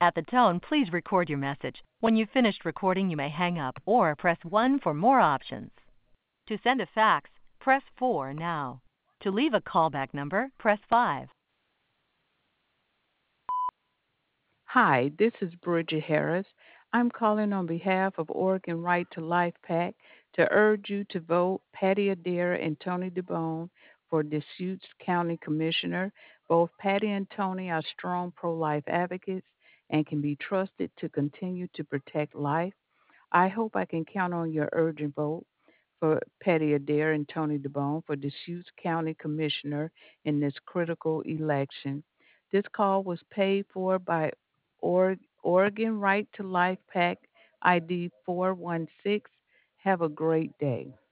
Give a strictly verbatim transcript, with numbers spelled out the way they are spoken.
At the tone, please record your message. When you've finished recording, you may hang up or press one for more options. To send a fax, press four now. To leave a callback number, press five. Hi, this is Bridget Harris. I'm calling on behalf of Oregon Right to Life PAC to urge you to vote Patty Adair and Tony DeBone for Deschutes County Commissioner. Both Patty and Tony are strong pro life advocates and can be trusted to continue to protect life. I hope I can count on your urgent vote for Patty Adair and Tony DeBone for Deschutes County Commissioner in this critical election. This call was paid for by or- Oregon Right to Life PAC I D four one six. Have a great day.